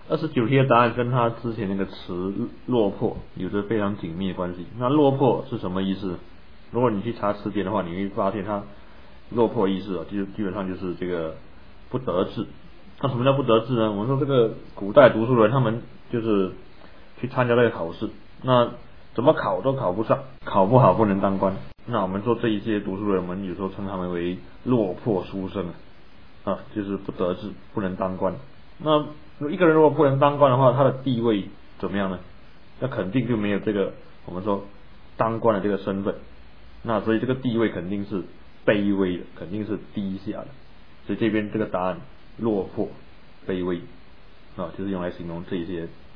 29题的答案跟他之前那个词落魄有着非常紧密的关系。那落魄是什么意思？如果你去查词典的话，你会发现它落魄意思基本上就是这个不得志。那什么叫不得志呢？我们说这个古代读书人他们就是去参加这个考试，那怎么考都考不上，考不好不能当官。那我们说这一些读书人，我们有时候称他们为落魄书生就是不得志，不能当官。那一个人如果不能当官的话，他的地位怎么样呢？那肯定就没有这个我们说当官的这个身份。那所以这个地位肯定是卑微的，肯定是低下的。所以这边这个答案落魄、卑微就是用来形容这些